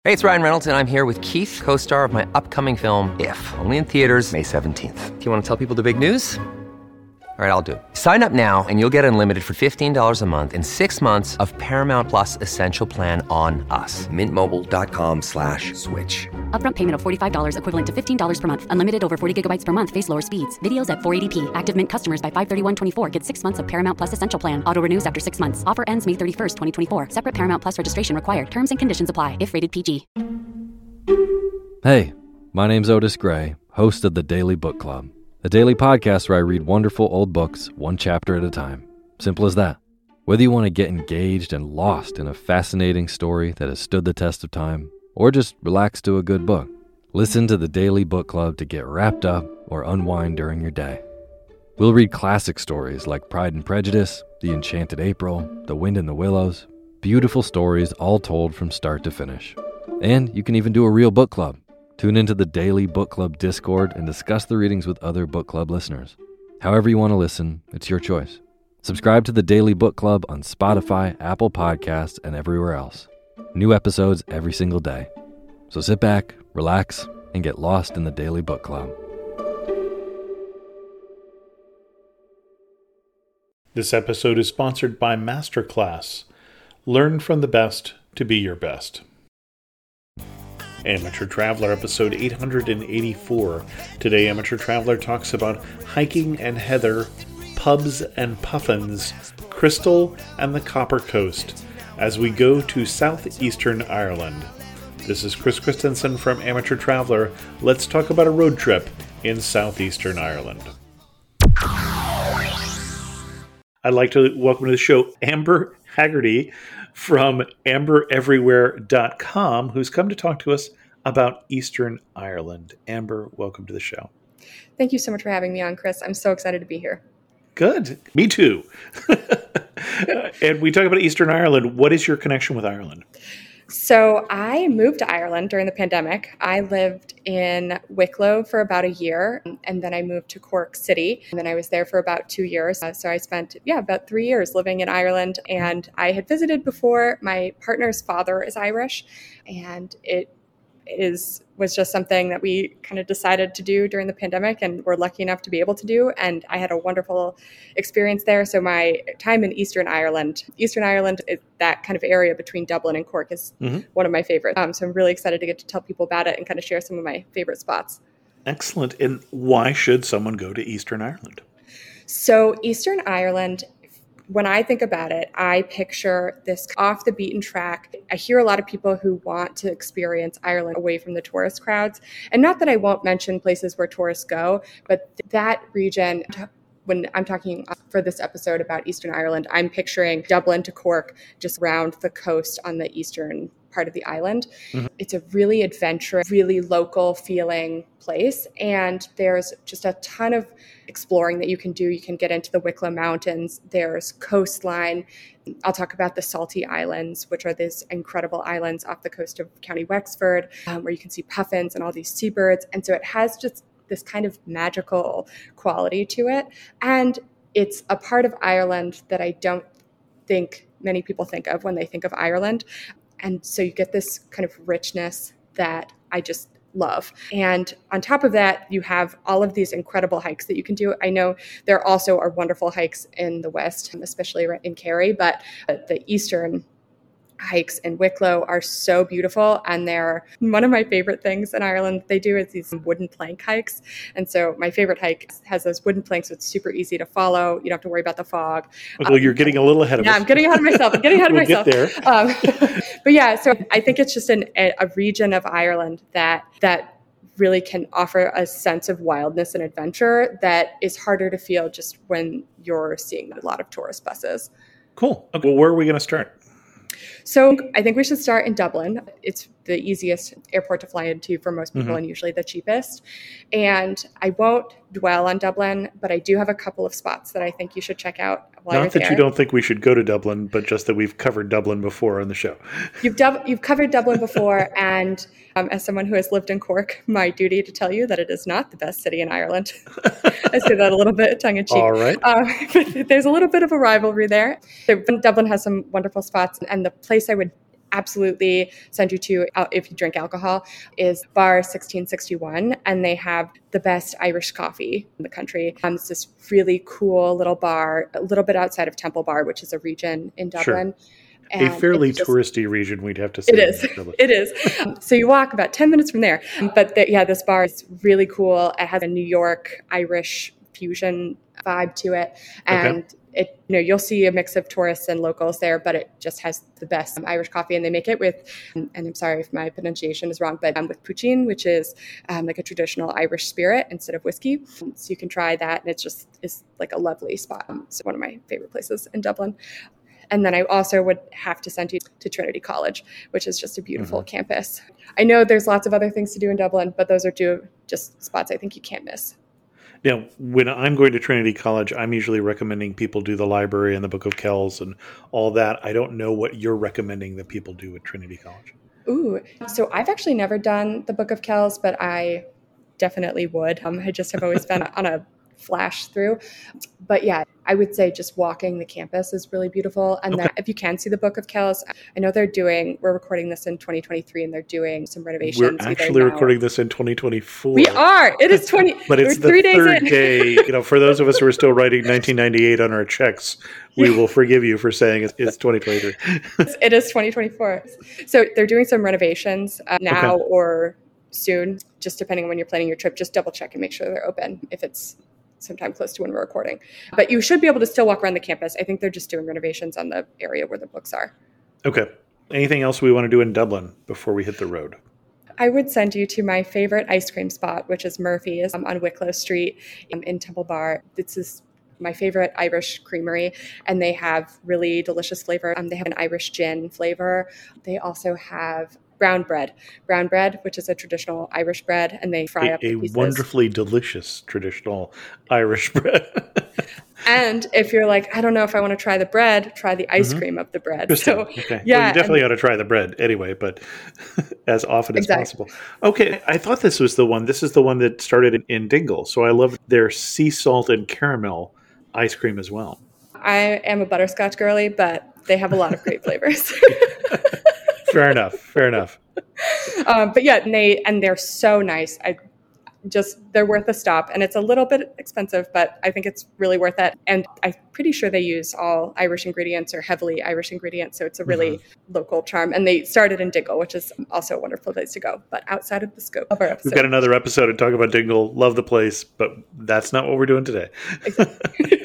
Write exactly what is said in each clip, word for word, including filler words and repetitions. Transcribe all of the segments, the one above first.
Hey, it's Ryan Reynolds, and I'm here with Keith, co-star of my upcoming film, If, only in theaters May seventeenth. Do you want to tell people the big news? All right, I'll do it. Sign up now and you'll get unlimited for fifteen dollars a month and six months of Paramount Plus Essential Plan on us. Mint Mobile dot com slash switch. Upfront payment of forty-five dollars equivalent to fifteen dollars per month. Unlimited over forty gigabytes per month. Face lower speeds. Videos at four eighty p. Active Mint customers by five thirty-one twenty-four get six months of Paramount Plus Essential Plan. Auto renews after six months. Offer ends May thirty-first, twenty twenty-four. Separate Paramount Plus registration required. Terms and conditions apply if rated P G. Hey, my name's Otis Gray, host of the Daily Book Club, a daily podcast where I read wonderful old books one chapter at a time. Simple as that. Whether you want to get engaged and lost in a fascinating story that has stood the test of time, or just relax to a good book, listen to the Daily Book Club to get wrapped up or unwind during your day. We'll read classic stories like Pride and Prejudice, The Enchanted April, The Wind in the Willows, beautiful stories all told from start to finish. And you can even do a real book club. Tune into the Daily Book Club Discord and discuss the readings with other book club listeners. However you want to listen, it's your choice. Subscribe to the Daily Book Club on Spotify, Apple Podcasts, and everywhere else. New episodes every single day. So sit back, relax, and get lost in the Daily Book Club. This episode is sponsored by Masterclass. Learn from the best to be your best. Amateur Traveler, episode eight hundred eighty-four. Today, Amateur Traveler talks about hiking and heather, pubs and puffins, Crystal and the Copper Coast, as we go to southeastern Ireland. This is Chris Christensen from Amateur Traveler. Let's talk about a road trip in southeastern Ireland. I'd like to welcome to the show Amber Haggerty from amber everywhere dot com, who's come to talk to us about Eastern Ireland. Amber, welcome to the show. Thank you so much for having me on, Chris. I'm so excited to be here. Good. Me too. And we talk about Eastern Ireland. What is your connection with Ireland? So I moved to Ireland during the pandemic. I lived in Wicklow for about a year, and then I moved to Cork City, and then I was there for about two years. So I spent, yeah, about three years living in Ireland, and I had visited before. My partner's father is Irish, and it is was just something that we kind of decided to do during the pandemic, and we're lucky enough to be able to do. And I had a wonderful experience there. So my time in Eastern Ireland, Eastern Ireland, is that kind of area between Dublin and Cork is mm-hmm. one of my favorites. Um, so I'm really excited to get to tell people about it and kind of share some of my favorite spots. Excellent. And why should someone go to Eastern Ireland? So Eastern Ireland, when I think about it, I picture this off the beaten track. I hear a lot of people who want to experience Ireland away from the tourist crowds. And not that I won't mention places where tourists go, but that region, when I'm talking for this episode about Eastern Ireland, I'm picturing Dublin to Cork, just around the coast on the eastern part of the island. Mm-hmm. It's a really adventurous, really local feeling place. And there's just a ton of exploring that you can do. You can get into the Wicklow Mountains. There's coastline. I'll talk about the Salty Islands, which are these incredible islands off the coast of County Wexford, um, where you can see puffins and all these seabirds. And so it has just this kind of magical quality to it. And it's a part of Ireland that I don't think many people think of when they think of Ireland. And so you get this kind of richness that I just love. And on top of that, you have all of these incredible hikes that you can do. I know there also are wonderful hikes in the West, especially in Kerry, but the Eastern hikes in Wicklow are so beautiful. And they're one of my favorite things in Ireland. They do is these wooden plank hikes. And so my favorite hike has those wooden planks. So it's super easy to follow. You don't have to worry about the fog. Well, um, you're getting a little ahead of yeah, us. Yeah, I'm getting ahead of myself. I'm getting ahead of we'll myself. Get there. Um, but yeah, so I think it's just an, a region of Ireland that that really can offer a sense of wildness and adventure that is harder to feel just when you're seeing a lot of tourist buses. Cool. Okay, well, where are we going to start? So I think we should start in Dublin. It's the easiest airport to fly into for most people mm-hmm. and usually the cheapest. And I won't dwell on Dublin, but I do have a couple of spots that I think you should check out while Not you're that there. You don't think we should go to Dublin, but just that we've covered Dublin before on the show. You've dub- you've covered Dublin before, and um, as someone who has lived in Cork, my duty to tell you that it is not the best city in Ireland. I say that a little bit tongue-in-cheek. All right. Uh, but there's a little bit of a rivalry there. Dublin has some wonderful spots, and the place I would absolutely send you to, uh, if you drink alcohol, is Bar sixteen sixty-one. And they have the best Irish coffee in the country. Um, it's this really cool little bar, a little bit outside of Temple Bar, which is a region in Dublin. Sure. And a fairly just, touristy region, we'd have to say. It is. It is. Um, so you walk about ten minutes from there. But the, yeah, this bar is really cool. It has a New York Irish fusion vibe to it. And okay. it, you know, you'll see a mix of tourists and locals there, but it just has the best um, Irish coffee. And they make it with, um, and I'm sorry if my pronunciation is wrong, but um, with poutine, which is um, like a traditional Irish spirit instead of whiskey. Um, so you can try that. And it's just, it's like a lovely spot. Um, it's one of my favorite places in Dublin. And then I also would have to send you to Trinity College, which is just a beautiful mm-hmm. campus. I know there's lots of other things to do in Dublin, but those are two just spots I think you can't miss. Now, when I'm going to Trinity College, I'm usually recommending people do the library and the Book of Kells and all that. I don't know what you're recommending that people do at Trinity College. Ooh, so I've actually never done the Book of Kells, but I definitely would. Um, I just have always been on a flash through. But yeah, I would say just walking the campus is really beautiful. And okay. that if you can see the Book of Kells, I know they're doing, we're recording this in twenty twenty-three and they're doing some renovations. We're actually recording this in twenty twenty-four. We are. It is twenty. But it's the three third days day. You know, for those of us who are still writing nineteen ninety-eight on our checks, we will forgive you for saying it's, it's twenty twenty-three. It is twenty twenty-four. So they're doing some renovations uh, now okay. or soon, just depending on when you're planning your trip. Just double check and make sure they're open if it's sometime close to when we're recording. But you should be able to still walk around the campus. I think they're just doing renovations on the area where the books are. Okay. Anything else we want to do in Dublin before we hit the road? I would send you to my favorite ice cream spot, which is Murphy's um, on Wicklow Street um, in Temple Bar. This is my favorite Irish creamery, and they have really delicious flavor. Um, they have an Irish gin flavor. They also have brown bread, brown bread, which is a traditional Irish bread, and they fry a, up the a pieces. wonderfully delicious traditional Irish bread. And if you're like, I don't know if I want to try the bread, try the ice mm-hmm. cream of the bread. So, okay. yeah, well, you definitely and, ought to try the bread anyway, but as often as exactly. possible. Okay, I thought this was the one. This is the one that started in, in Dingle. So I love their sea salt and caramel ice cream as well. I am a butterscotch girly, but they have a lot of great flavors. Fair enough. Fair enough. Um, but yeah, and they and they're so nice. I just they're worth a stop, and it's a little bit expensive, but I think it's really worth it. And I'm pretty sure they use all Irish ingredients or heavily Irish ingredients, so it's a really mm-hmm. local charm. And they started in Dingle, which is also a wonderful place to go, but outside of the scope of our episode. We've got another episode to talk about Dingle. Love the place, but that's not what we're doing today. Exactly.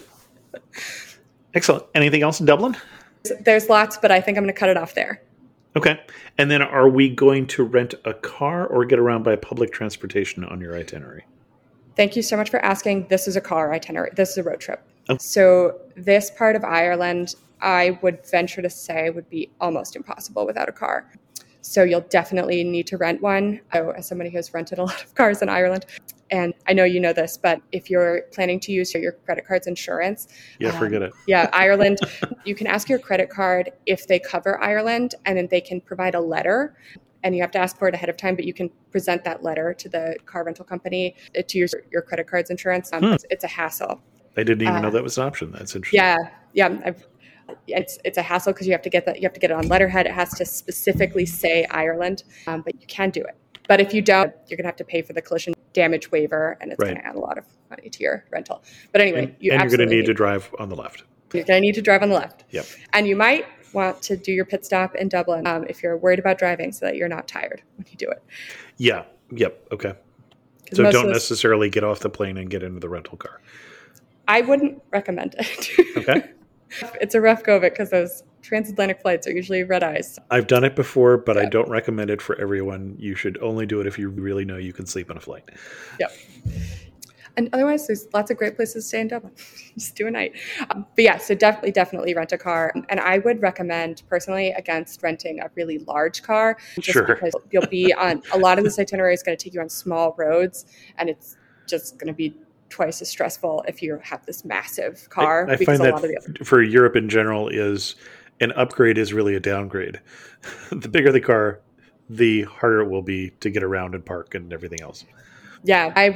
Excellent. Anything else in Dublin? There's lots, but I think I'm going to cut it off there. Okay. And then are we going to rent a car or get around by public transportation on your itinerary? Thank you so much for asking. This is a car itinerary. This is a road trip. Okay. So this part of Ireland, I would venture to say would be almost impossible without a car. So you'll definitely need to rent one. Oh, as somebody who's rented a lot of cars in Ireland, and I know you know this, but if you're planning to use your credit card's insurance. Yeah, um, forget it. Yeah, Ireland, you can ask your credit card if they cover Ireland, and then they can provide a letter. And you have to ask for it ahead of time, but you can present that letter to the car rental company to use your credit card's insurance. Um, hmm. it's, it's a hassle. I didn't even uh, know that was an option. That's interesting. Yeah, yeah. I've, It's it's a hassle because you have to get that you have to get it on letterhead. It has to specifically say Ireland, um, but you can do it. But if you don't, you're gonna have to pay for the collision damage waiver, and it's right. gonna add a lot of money to your rental. But anyway, and, you and you're gonna need need to drive on the left. You're gonna need to drive on the left. Yep. And you might want to do your pit stop in Dublin um, if you're worried about driving, so that you're not tired when you do it. Yeah. Yep. Okay. So don't this, necessarily get off the plane and get into the rental car. I wouldn't recommend it. Okay. It's a rough go of it because those transatlantic flights are usually red eyes. I've done it before, but yeah. I don't recommend it for everyone. You should only do it if you really know you can sleep on a flight. Yep. And otherwise, there's lots of great places to stay in Dublin. Just do a night. Um, but yeah, so definitely, definitely rent a car. And I would recommend personally against renting a really large car. Just sure. because you'll be on, a lot of this itinerary is going to take you on small roads, and it's just going to be twice as stressful if you have this massive car. I, I find that other- for Europe in general is an upgrade is really a downgrade. The bigger the car, the harder it will be to get around and park and everything else. Yeah, I've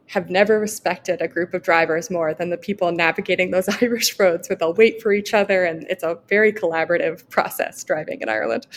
have never respected a group of drivers more than the people navigating those Irish roads, where they'll wait for each other. And it's a very collaborative process driving in Ireland.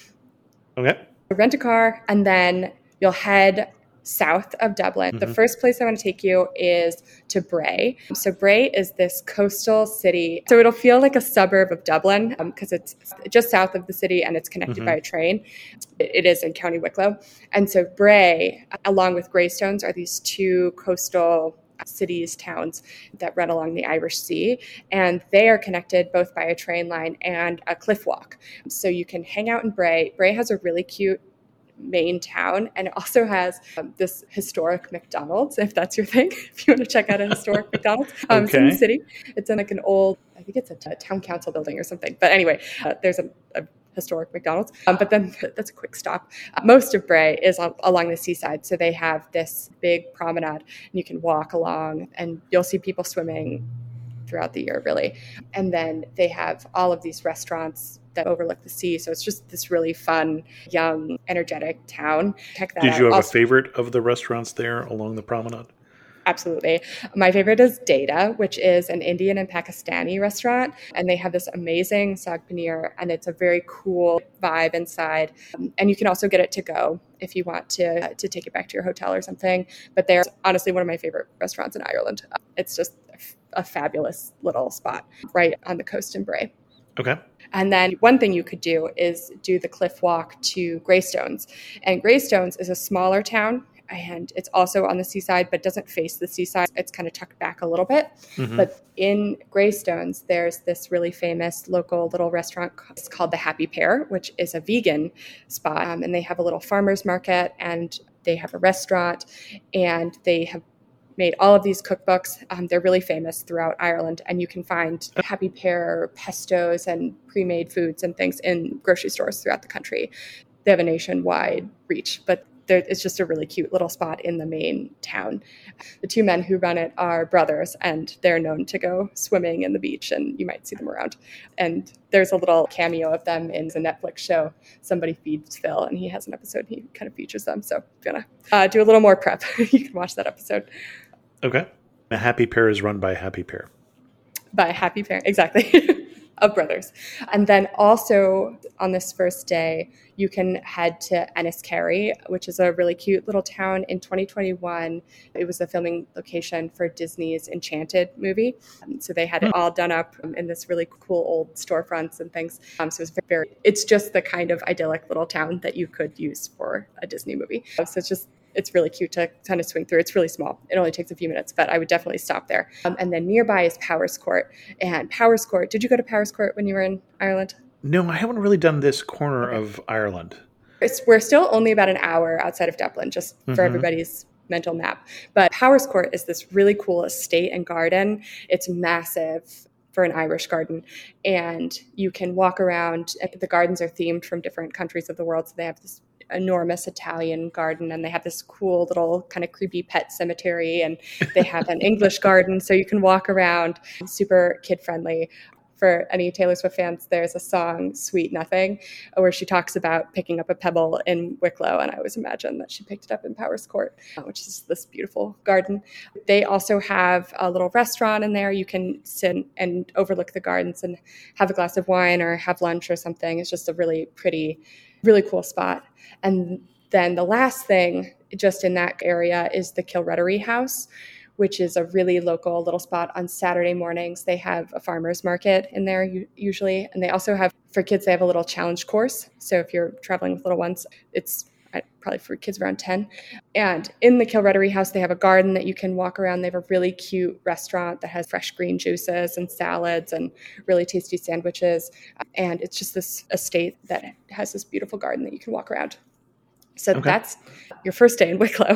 Okay. Rent a car, and then you'll head south of Dublin. Mm-hmm. The first place I want to take you is to Bray. So Bray is this coastal city. So it'll feel like a suburb of Dublin because um, it's just south of the city and it's connected mm-hmm. by a train. It, it is in County Wicklow. And so Bray, along with Greystones, are these two coastal cities, towns that run along the Irish Sea. And they are connected both by a train line and a cliff walk. So you can hang out in Bray. Bray has a really cute main town, and it also has um, this historic McDonald's, if that's your thing, if you want to check out a historic McDonald's. Um, okay. It's in the city. It's in like an old, I think it's a, t- a town council building or something. But anyway, uh, there's a, a historic McDonald's. Um, but then that's a quick stop. Uh, most of Bray is on, along the seaside. So they have this big promenade, and you can walk along, and you'll see people swimming throughout the year, really. And then they have all of these restaurants that overlook the sea. So it's just this really fun, young, energetic town. Check that Did out. you have also, a favorite of the restaurants there along the promenade? Absolutely. My favorite is Data, which is an Indian and Pakistani restaurant. And they have this amazing saag paneer, and it's a very cool vibe inside. Um, and you can also get it to go if you want to, uh, to take it back to your hotel or something. But they're honestly one of my favorite restaurants in Ireland. Uh, it's just a, f- a fabulous little spot right on the coast in Bray. Okay. And then one thing you could do is do the cliff walk to Greystones. And Greystones is a smaller town, and it's also on the seaside, but doesn't face the seaside. It's kind of tucked back a little bit. Mm-hmm. But in Greystones, there's this really famous local little restaurant. It's called the Happy Pear, which is a vegan spot. Um, and they have a little farmer's market, and they have a restaurant, and they have made all of these cookbooks. Um, they're really famous throughout Ireland, and you can find Happy Pear pestos and pre-made foods and things in grocery stores throughout the country. They have a nationwide reach, but it's just a really cute little spot in the main town. The two men who run it are brothers, and they're known to go swimming in the beach, and you might see them around. And there's a little cameo of them in the Netflix show, Somebody Feeds Phil, and he has an episode, he kind of features them. So if you want to uh, do a little more prep, you can watch that episode. Okay. A Happy Pear is run by Happy Pear. By Happy Pear, exactly, of brothers. And then also on this first day, you can head to Enniskerry, which is a really cute little town. In twenty twenty-one, it was the filming location for Disney's Enchanted movie. Um, so they had it all done up in this really cool old storefronts and things. Um, so it's very, it's just the kind of idyllic little town that you could use for a Disney movie. So it's just It's really cute to kind of swing through. It's really small. It only takes a few minutes, but I would definitely stop there. Um, and then nearby is Powerscourt. And Powerscourt, did you go to Powerscourt when you were in Ireland? No, I haven't really done this corner okay. of Ireland. It's, we're still only about an hour outside of Dublin, just for mm-hmm. everybody's mental map. But Powerscourt is this really cool estate and garden. It's massive for an Irish garden. And you can walk around. The gardens are themed from different countries of the world. So they have this enormous Italian garden, and they have this cool little kind of creepy pet cemetery, and they have an English garden. So you can walk around, super kid friendly. For any Taylor Swift fans, there's a song, Sweet Nothing, where she talks about picking up a pebble in Wicklow. And I always imagine that she picked it up in Powerscourt, which is this beautiful garden. They also have a little restaurant in there. You can sit and overlook the gardens and have a glass of wine or have lunch or something. It's just a really pretty, really cool spot. And then the last thing just in that area is the Kilrettery House, which is a really local little spot. On Saturday mornings, they have a farmer's market in there usually. And they also have, for kids, they have a little challenge course. So if you're traveling with little ones, it's probably for kids around ten. And in the Kilrettery House, they have a garden that you can walk around. They have a really cute restaurant that has fresh green juices and salads and really tasty sandwiches. And it's just this estate that has this beautiful garden that you can walk around. So okay. That's your first day in Wicklow.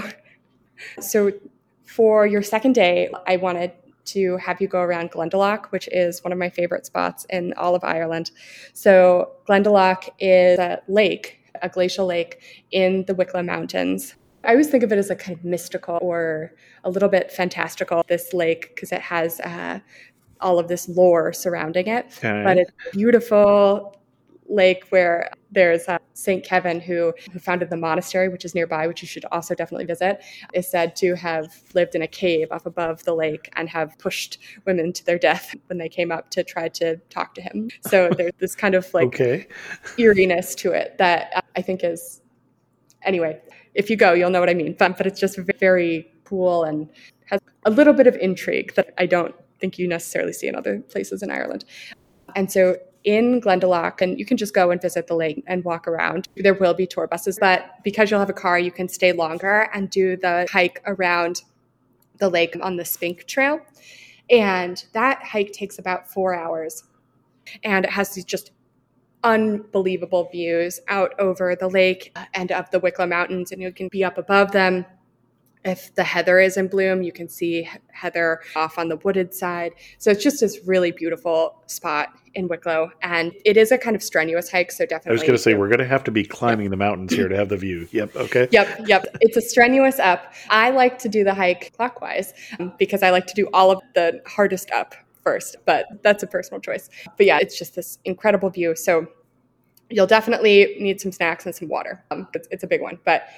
So for your second day, I wanted to have you go around Glendalough, which is one of my favorite spots in all of Ireland. So Glendalough is a lake, a glacial lake in the Wicklow Mountains. I always think of it as a kind of mystical or a little bit fantastical, this lake, because it has uh, all of this lore surrounding it. Okay. But it's a beautiful lake where There's uh, Saint Kevin, who, who founded the monastery, which is nearby, which you should also definitely visit, is said to have lived in a cave up above the lake and have pushed women to their death when they came up to try to talk to him. So there's this kind of like okay. eeriness to it that I think is, anyway, if you go, you'll know what I mean. But, but it's just very cool and has a little bit of intrigue that I don't think you necessarily see in other places in Ireland. And so in Glendalough, and you can just go and visit the lake and walk around. There will be tour buses, but because you'll have a car, you can stay longer and do the hike around the lake on the Spink Trail. And that hike takes about four hours. And it has these just unbelievable views out over the lake and up the Wicklow Mountains, and you can be up above them. If the heather is in bloom, you can see heather off on the wooded side. So it's just this really beautiful spot in Wicklow. And it is a kind of strenuous hike, so definitely. I was going to say, we're going to have to be climbing yep. the mountains here to have the view. Yep, okay. Yep, yep. It's a strenuous up. I like to do the hike clockwise um, because I like to do all of the hardest up first, but that's a personal choice. But yeah, it's just this incredible view. So you'll definitely need some snacks and some water. Um, it's, it's a big one, but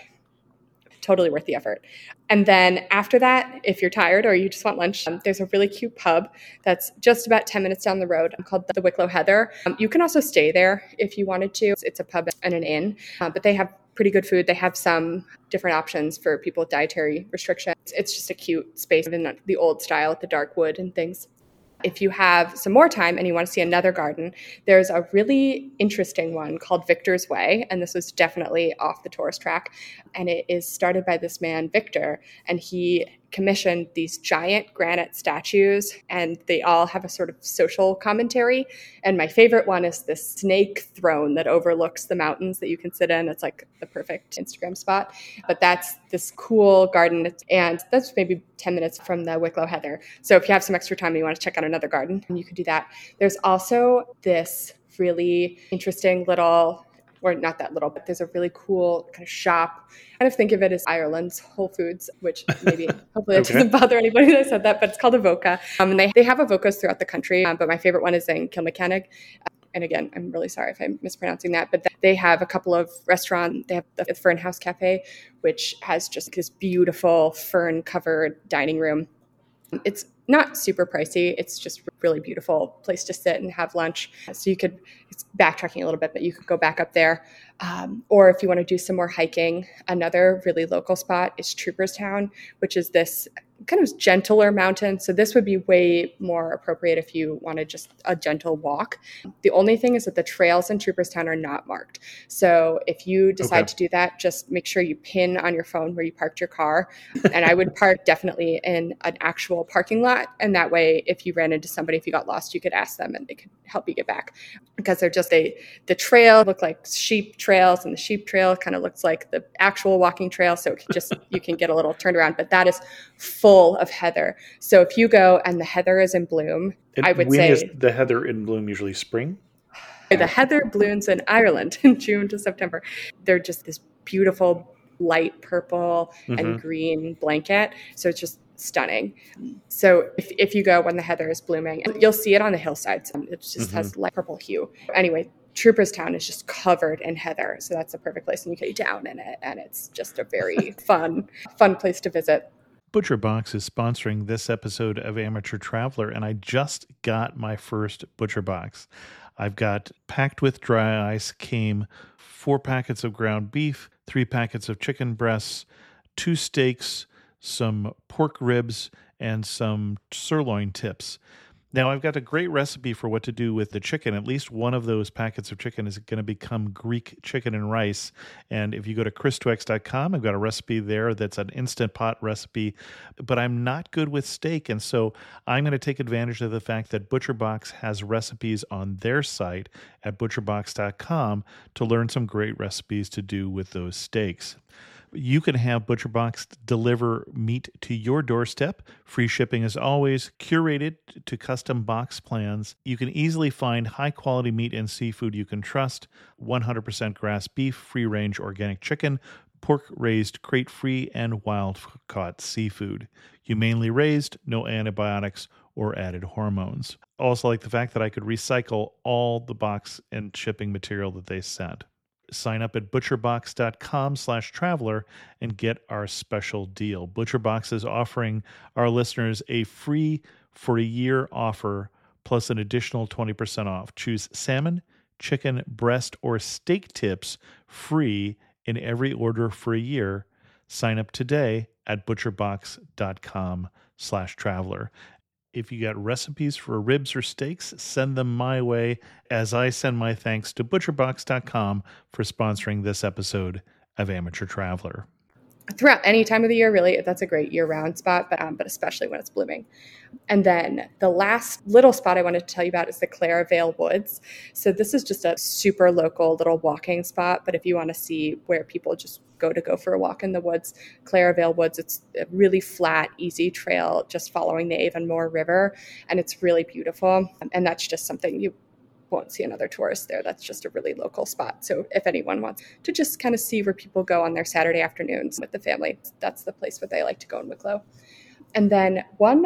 totally worth the effort. And then after that, if you're tired or you just want lunch, um, there's a really cute pub that's just about ten minutes down the road called the Wicklow Heather. Um, you can also stay there if you wanted to. It's, it's a pub and an inn, uh, but they have pretty good food. They have some different options for people with dietary restrictions. It's just a cute space in the old style with the dark wood and things. If you have some more time and you want to see another garden, there's a really interesting one called Victor's Way, and this was definitely off the tourist track, and it is started by this man, Victor, and he commissioned these giant granite statues, and they all have a sort of social commentary. And my favorite one is this snake throne that overlooks the mountains that you can sit in. It's like the perfect Instagram spot. But that's this cool garden, and that's maybe ten minutes from the Wicklow Heather. So if you have some extra time and you want to check out another garden, you could do that. There's also this really interesting little, or not that little, but there's a really cool kind of shop. I kind of think of it as Ireland's Whole Foods, which maybe, hopefully that okay. doesn't bother anybody that I said that, but it's called Avoca. Um, and they, they have Avocas throughout the country, um, but my favorite one is in Kilmachannig. Uh, and again, I'm really sorry if I'm mispronouncing that, but they have a couple of restaurants. They have the Fern House Cafe, which has just this beautiful fern-covered dining room. It's not super pricey. It's just a really beautiful place to sit and have lunch. So you could, it's backtracking a little bit, but you could go back up there. Um, or if you want to do some more hiking, another really local spot is Trooperstown, which is this kind of gentler mountain. So this would be way more appropriate if you wanted just a gentle walk. The only thing is that the trails in Trooperstown are not marked. So if you decide okay. to do that, just make sure you pin on your phone where you parked your car. And I would park definitely in an actual parking lot. And that way, if you ran into somebody, if you got lost, you could ask them and they could help you get back. Because they're just a, the trail look like sheep trails, and the sheep trail kind of looks like the actual walking trail. So it just, you can get a little turned around, but that is full of heather. So if you go and the heather is in bloom, and I would when say... is the heather in bloom usually spring? The heather blooms in Ireland in June to September. They're just this beautiful light purple mm-hmm. and green blanket. So it's just stunning. So if, if you go when the heather is blooming, and you'll see it on the hillsides. It just mm-hmm. has light purple hue. Anyway, Trooperstown is just covered in heather. So that's the perfect place, and you can lay down in it. And it's just a very fun, fun place to visit. ButcherBox is sponsoring this episode of Amateur Traveler, and I just got my first ButcherBox. I've got, packed with dry ice, came four packets of ground beef, three packets of chicken breasts, two steaks, some pork ribs, and some sirloin tips. Now, I've got a great recipe for what to do with the chicken. At least one of those packets of chicken is going to become Greek chicken and rice. And if you go to chris twex dot com, I've got a recipe there that's an Instant Pot recipe. But I'm not good with steak, and so I'm going to take advantage of the fact that ButcherBox has recipes on their site at butcher box dot com to learn some great recipes to do with those steaks. You can have ButcherBox deliver meat to your doorstep. Free shipping as always, curated to custom box plans. You can easily find high-quality meat and seafood you can trust. one hundred percent grass beef, free-range organic chicken, pork-raised crate-free, and wild-caught seafood. Humanely raised, no antibiotics or added hormones. Also like the fact that I could recycle all the box and shipping material that they sent. sign up at butcherbox.com slash traveler and get our special deal. ButcherBox is offering our listeners a free for a year offer plus an additional twenty percent off. Choose salmon, chicken, breast, or steak tips free in every order for a year. Sign up today at butcherbox.com slash traveler. If you got recipes for ribs or steaks, send them my way as I send my thanks to butcherbox dot com for sponsoring this episode of Amateur Traveler. Throughout any time of the year, really, that's a great year-round spot, but um, but especially when it's blooming. And then the last little spot I wanted to tell you about is the Clara Vale Woods. So this is just a super local little walking spot, but if you want to see where people just go to go for a walk in the woods, Clara Vale Woods, it's a really flat, easy trail just following the Avonmore River, and it's really beautiful. And that's just something you won't see another tourist there. That's just a really local spot. So if anyone wants to just kind of see where people go on their Saturday afternoons with the family, that's the place where they like to go in Wicklow. And then one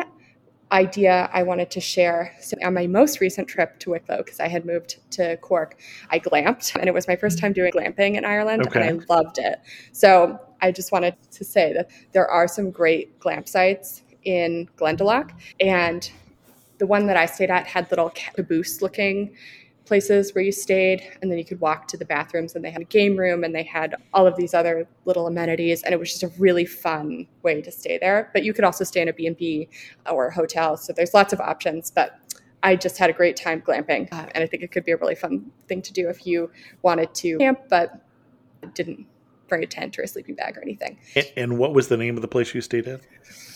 idea I wanted to share. So on my most recent trip to Wicklow, because I had moved to Cork, I glamped, and it was my first time doing glamping in Ireland, okay. and I loved it. So I just wanted to say that there are some great glamp sites in Glendalough, and the one that I stayed at had little caboose-looking places where you stayed, and then you could walk to the bathrooms, and they had a game room, and they had all of these other little amenities, and it was just a really fun way to stay there. But you could also stay in a B and B or a hotel, so there's lots of options. But I just had a great time glamping, uh, and I think it could be a really fun thing to do if you wanted to camp, but didn't bring a tent or a sleeping bag or anything. And, and what was the name of the place you stayed at?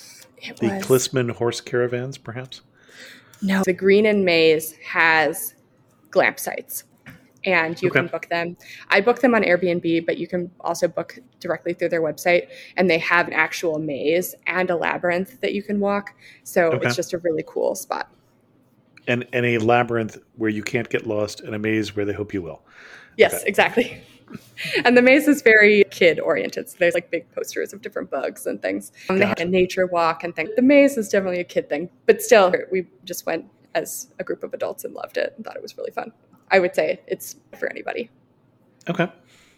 It the was... Klisman Horse Caravans, perhaps? No, the Green and Maze has glamp sites, and you okay. can book them. I book them on Airbnb, but you can also book directly through their website, and they have an actual maze and a labyrinth that you can walk. So okay. it's just a really cool spot. And, and a labyrinth where you can't get lost, and a maze where they hope you will. Yes, okay. exactly. And the maze is very kid-oriented. So there's like big posters of different bugs and things. Um, gotcha. They had a nature walk and things. The maze is definitely a kid thing. But still, we just went as a group of adults and loved it and thought it was really fun. I would say it's for anybody. Okay.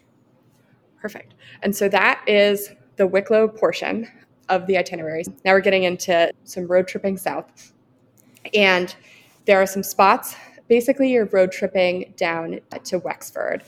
Perfect. And so that is the Wicklow portion of the itinerary. Now we're getting into some road tripping south. And there are some spots. Basically, you're road tripping down to Wexford.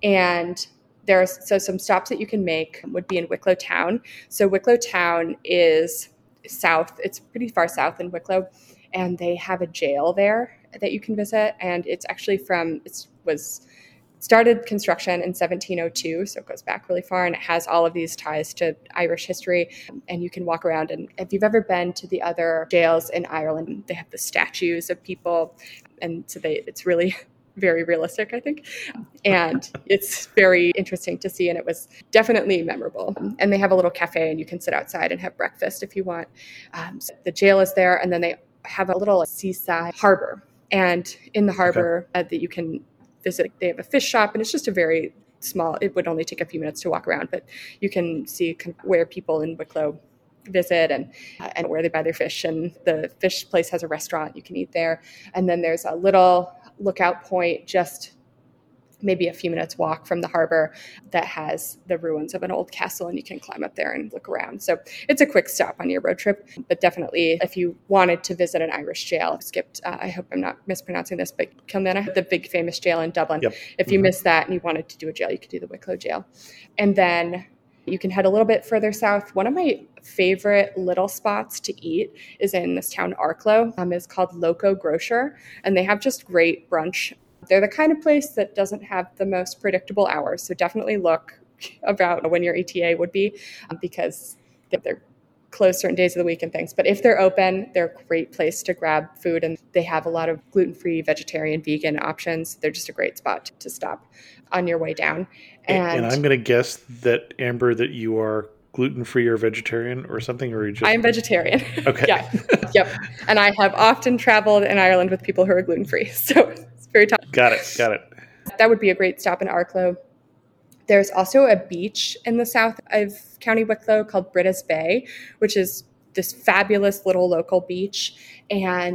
And there are so some stops that you can make would be in Wicklow Town. So Wicklow Town is south. It's pretty far south in Wicklow. And they have a jail there that you can visit. And it's actually from, it was started construction in seventeen oh two. So it goes back really far. And it has all of these ties to Irish history. And you can walk around. And if you've ever been to the other jails in Ireland, they have the statues of people. And so they, it's really very realistic, I think. And it's very interesting to see. And it was definitely memorable. And they have a little cafe and you can sit outside and have breakfast if you want. Um, so the jail is there. And then they have a little seaside harbor. And in the harbor okay. uh, that you can visit, they have a fish shop. And it's just a very small, it would only take a few minutes to walk around. But you can see where people in Wicklow visit and uh, and where they buy their fish. And the fish place has a restaurant. You can eat there. And then there's a little lookout point just maybe a few minutes walk from the harbor that has the ruins of an old castle, and you can climb up there and look around. So it's a quick stop on your road trip, but definitely if you wanted to visit an Irish jail, skipped, uh, I hope I'm not mispronouncing this, but Kilmena, the big famous jail in Dublin. Yep. If you mm-hmm. missed that and you wanted to do a jail, you could do the Wicklow jail. And then you can head a little bit further south. One of my favorite little spots to eat is in this town, Arklow. Um, it's called Loco Grocer, and they have just great brunch. They're the kind of place that doesn't have the most predictable hours, so definitely look about when your E T A would be um, because they're closed certain days of the week and things. But if they're open, they're a great place to grab food, and they have a lot of gluten-free, vegetarian, vegan options. They're just a great spot to stop on your way down. And, and I'm going to guess that, Amber, that you are gluten-free or vegetarian or something, or you just... I'm vegetarian. Okay. Yeah. Yep. And I have often traveled in Ireland with people who are gluten-free, so it's very tough. Got it. Got it. That would be a great stop in Arklow. There's also a beach in the south of County Wicklow called Britta's Bay, which is this fabulous little local beach. And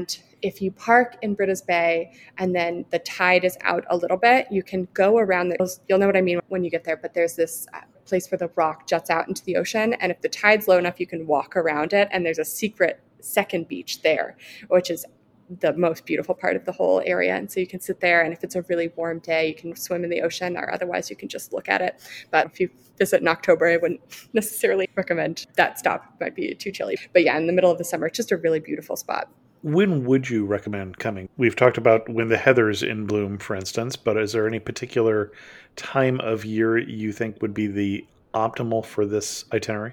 if you park in Britta's Bay and then the tide is out a little bit, you can go around the, you'll know what I mean when you get there, but there's this place where the rock juts out into the ocean. And if the tide's low enough, you can walk around it. And there's a secret second beach there, which is the most beautiful part of the whole area. And so you can sit there, and if it's a really warm day, you can swim in the ocean, or otherwise you can just look at it. But if you visit in October, I wouldn't necessarily recommend that stop. It might be too chilly. But yeah, in the middle of the summer, it's just a really beautiful spot. When would you recommend coming? We've talked about when the heather's in bloom, for instance, but is there any particular time of year you think would be the optimal for this itinerary?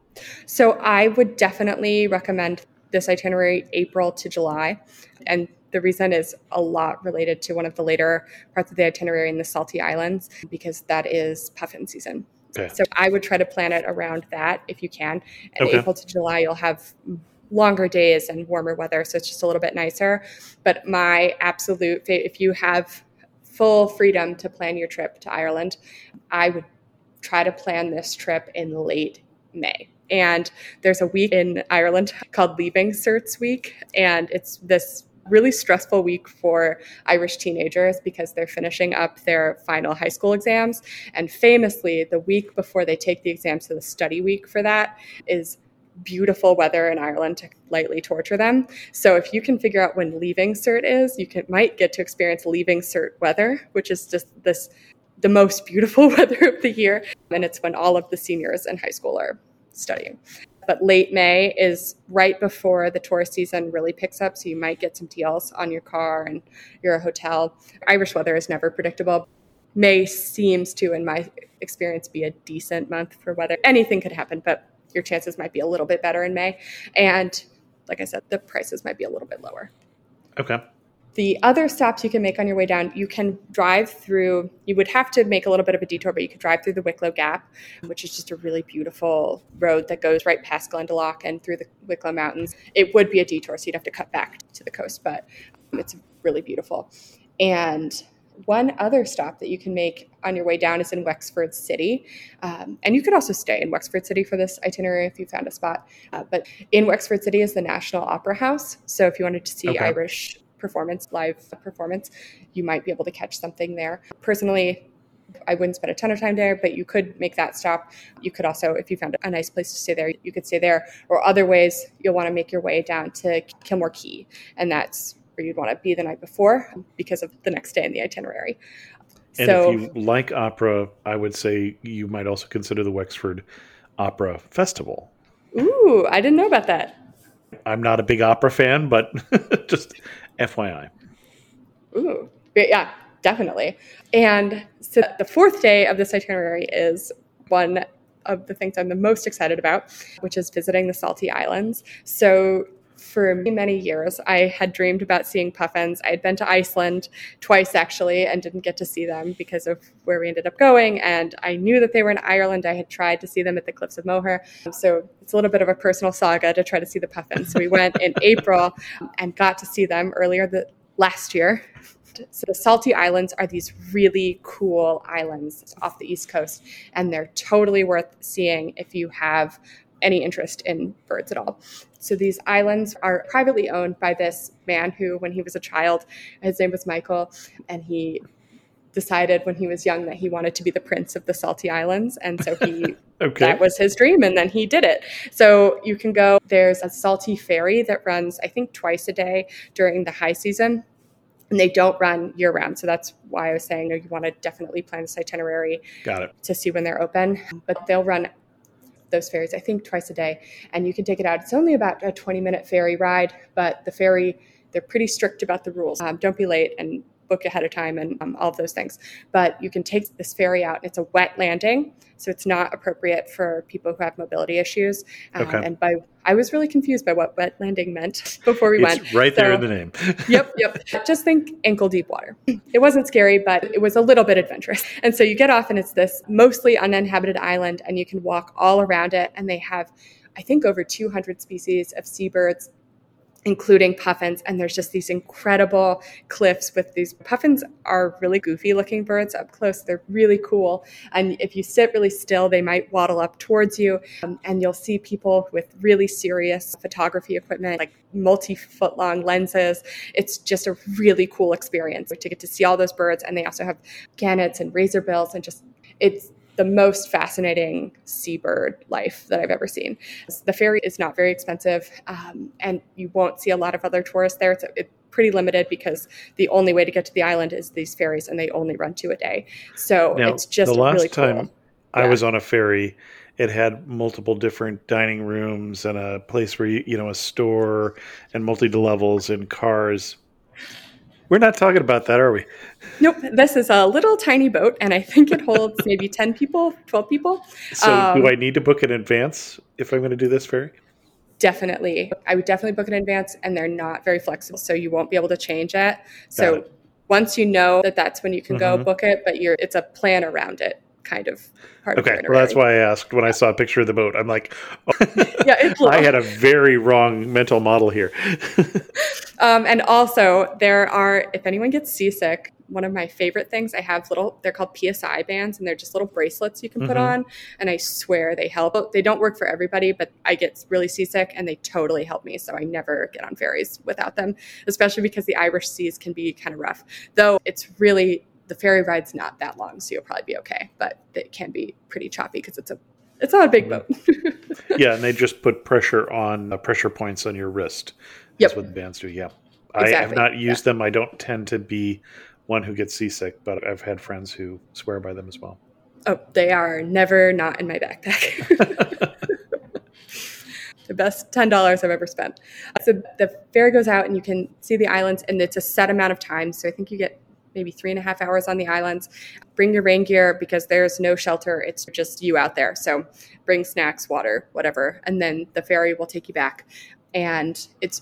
So I would definitely recommend this itinerary April to July. And the reason is a lot related to one of the later parts of the itinerary in the Salty Islands, because that is puffin season. Okay. So I would try to plan it around that if you can. And okay. April to July, you'll have longer days and warmer weather, so it's just a little bit nicer. But my absolute favorite, if you have full freedom to plan your trip to Ireland, I would try to plan this trip in late May. And there's a week in Ireland called Leaving Certs Week. And it's this really stressful week for Irish teenagers because they're finishing up their final high school exams. And famously, the week before they take the exams, so the study week for that, is beautiful weather in Ireland to lightly torture them. So if you can figure out when Leaving Cert is, you can might get to experience Leaving Cert weather, which is just this the most beautiful weather of the year. And it's when all of the seniors in high school are studying. But late May is right before the tourist season really picks up, so you might get some deals on your car and your hotel. Irish weather is never predictable. May seems to, in my experience, be a decent month for weather. Anything could happen, but your chances might be a little bit better in May. And like I said, the prices might be a little bit lower. Okay. The other stops you can make on your way down, you can drive through, you would have to make a little bit of a detour, but you could drive through the Wicklow Gap, which is just a really beautiful road that goes right past Glendalough and through the Wicklow Mountains. It would be a detour, so you'd have to cut back to the coast, but it's really beautiful. And one other stop that you can make on your way down is in Wexford City. Um, and you could also stay in Wexford City for this itinerary if you found a spot. Uh, but in Wexford City is the National Opera House. So if you wanted to see okay. Irish performance, live performance, you might be able to catch something there. Personally, I wouldn't spend a ton of time there, but you could make that stop. You could also, if you found a nice place to stay there, you could stay there. Or other ways, you'll want to make your way down to Kilmore Quay. And that's where you'd want to be the night before because of the next day in the itinerary. And so, if you like opera, I would say you might also consider the Wexford Opera Festival. Ooh, I didn't know about that. I'm not a big opera fan, but just F Y I. Ooh, yeah, definitely. And so the fourth day of this itinerary is one of the things I'm the most excited about, which is visiting the Salty Islands. So for many years, I had dreamed about seeing puffins. I had been to Iceland twice, actually, and didn't get to see them because of where we ended up going. And I knew that they were in Ireland. I had tried to see them at the Cliffs of Moher. So it's a little bit of a personal saga to try to see the puffins. So we went in April and got to see them earlier the last year. So the Salty Islands are these really cool islands off the East Coast, and they're totally worth seeing if you have any interest in birds at all. So these islands are privately owned by this man who, when he was a child, his name was Michael, and he decided when he was young that he wanted to be the prince of the Salty Islands. And so he okay. that was his dream, and then he did it. So you can go, there's a Salty ferry that runs, I think, twice a day during the high season. And they don't run year round. So that's why I was saying you want to definitely plan this itinerary Got it. to see when they're open. But they'll run those ferries, I think, twice a day. And you can take it out. It's only about a twenty minute ferry ride, but the ferry, they're pretty strict about the rules. Um, don't be late and book ahead of time and um, all of those things. But you can take this ferry out. It's a wet landing, so it's not appropriate for people who have mobility issues. Um, okay. And by I was really confused by what wet landing meant before we it's went. It's right so, there in the name. yep, yep. Just think ankle deep water. It wasn't scary, but it was a little bit adventurous. And so you get off, and it's this mostly uninhabited island, and you can walk all around it. And they have, I think, over two hundred species of seabirds. including puffins. And there's just these incredible cliffs with these puffins are really goofy looking birds up close. They're really cool. And if you sit really still, they might waddle up towards you. Um, and you'll see people with really serious photography equipment, like multi-foot long lenses. It's just a really cool experience to get to see all those birds. And they also have gannets and razorbills, and just, it's the most fascinating seabird life that I've ever seen. The ferry is not very expensive, um, and you won't see a lot of other tourists there. It's, it's pretty limited because the only way to get to the island is these ferries, and they only run two a day. So now, it's just the last really cool. time I yeah. was on a ferry, it had multiple different dining rooms and a place where, you, you know, a store and multi-levels and cars. We're not talking about that, are we? Nope. This is a little tiny boat, and I think it holds maybe ten people, twelve people. So um, do I need to book in advance if I'm going to do this ferry? Definitely. I would definitely book in advance, and they're not very flexible, so you won't be able to change it. So it. once you know that that's when you can mm-hmm. go book it, but you're it's a plan around it kind of part okay, of it. Well, that's why I asked when I saw a picture of the boat. I'm like, oh. yeah, it's I had a very wrong mental model here. um, and also, there are, if anyone gets seasick, one of my favorite things, I have little, they're called P S I bands, and they're just little bracelets you can mm-hmm. put on. And I swear they help. They don't work for everybody, but I get really seasick and they totally help me. So I never get on ferries without them, especially because the Irish seas can be kind of rough. Though it's really, the ferry ride's not that long, so you'll probably be okay. But it can be pretty choppy because it's a, it's not a big boat. Yeah, and they just put pressure on uh, pressure points on your wrist. That's yep. what the bands do. Yeah, exactly. I have not used yeah. them. I don't tend to be one who gets seasick, but I've had friends who swear by them as well. Oh, they are never not in my backpack. The best ten dollars I've ever spent. So the ferry goes out and you can see the islands, and it's a set amount of time. So I think you get maybe three and a half hours on the islands. Bring your rain gear because there's no shelter. It's just you out there. So bring snacks, water, whatever. And then the ferry will take you back. And it's